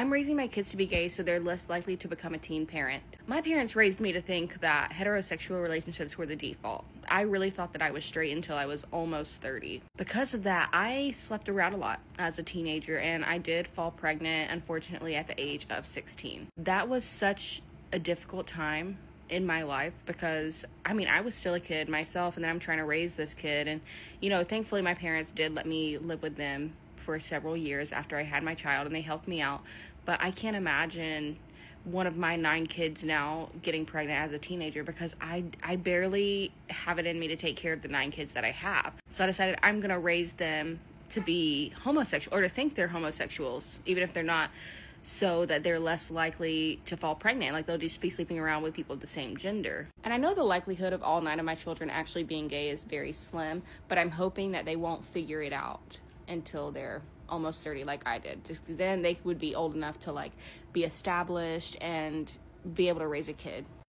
I'm raising my kids to be gay so they're less likely to become a teen parent. My parents raised me to think that heterosexual relationships were the default. I really thought that I was straight until I was almost 30. Because of that, I slept around a lot as a teenager, and I did fall pregnant, unfortunately, at the age of 16. That was such a difficult time in my life because I was still a kid myself, and then I'm trying to raise this kid, and thankfully my parents did let me live with them for several years after I had my child, and they helped me out. But I can't imagine one of my 9 kids now getting pregnant as a teenager, because I barely have it in me to take care of the 9 kids that I have. So I decided I'm gonna raise them to be homosexual, or to think they're homosexuals, even if they're not, so that they're less likely to fall pregnant. Like, they'll just be sleeping around with people of the same gender. And I know the likelihood of all 9 of my children actually being gay is very slim, but I'm hoping that they won't figure it out until they're almost 30 like I did. Then they would be old enough to be established and be able to raise a kid.